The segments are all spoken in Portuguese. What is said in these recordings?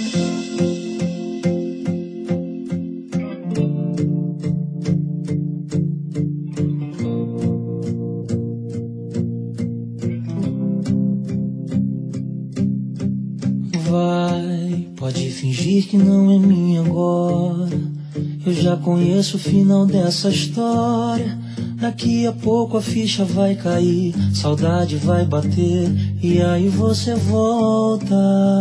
Vai, pode fingir que não é minha agora. Eu já conheço o final dessa história. Daqui a pouco a ficha vai cair, saudade vai bater, e aí você volta.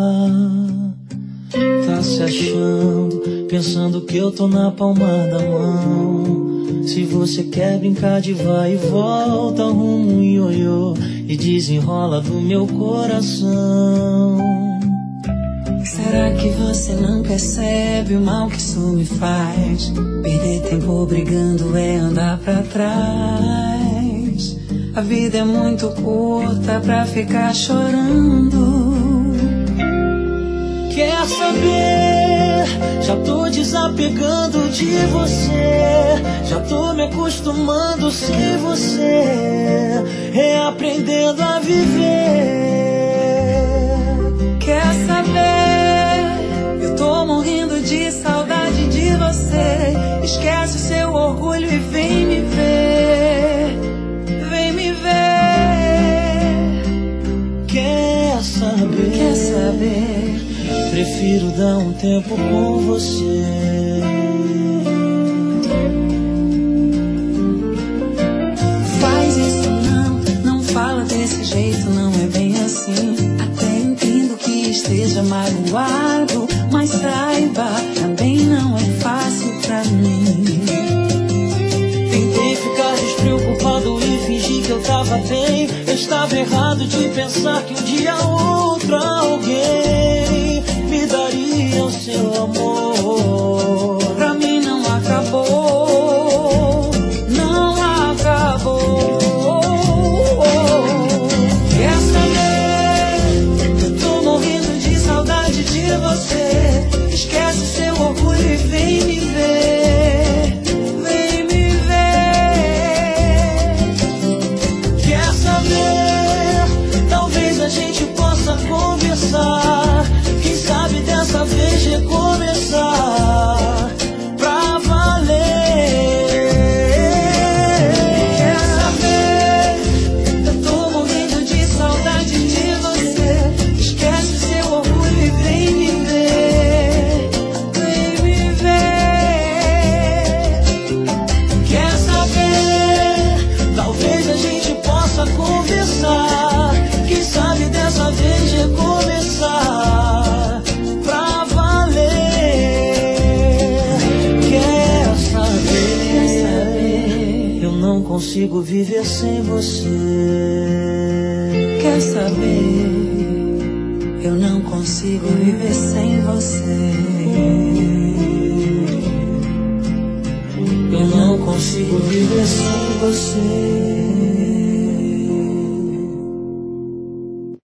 Tá se achando, pensando que eu tô na palma da mão. Se você quer brincar de vai e volta, arruma um ioiô e desenrola do meu coração. Será que você não percebe o mal que isso me faz? Perder tempo brigando é andar pra trás. A vida é muito curta pra ficar chorando. Quer saber? Já tô desapegando de você. Já tô me acostumando sem você, reaprendendo a viver. Quer saber? Eu tô morrendo de saudade de você. Esquece o seu orgulho e vem me ver. Vem me ver. Quer saber? Quer saber? Prefiro dar um tempo com você. Faz isso não fala desse jeito, não é bem assim. Até entendo que esteja magoado, mas saiba, também não é fácil pra mim. Tentei ficar despreocupado e fingir que eu tava bem. Eu estava errado de pensar que um dia outro alguém me daria o seu amor. Pra mim não acabou, não acabou. Quer saber? Eu tô morrendo de saudade de você. Esquece o seu orgulho e vem me ver. Vem me ver. Quer saber? Talvez a gente possa conversar. Quem sabe dessa vez recomeçar pra valer. Quer saber? Eu tô morrendo de saudade de você. Esquece o seu orgulho e vem me ver. Vem me ver. Quer saber? Talvez a gente possa conversar. Quem sabe dessa vez recomeçar pra valer. Quer saber? Eu não consigo viver sem você. Quer saber? Eu não consigo viver sem você. Eu não consigo viver sem você.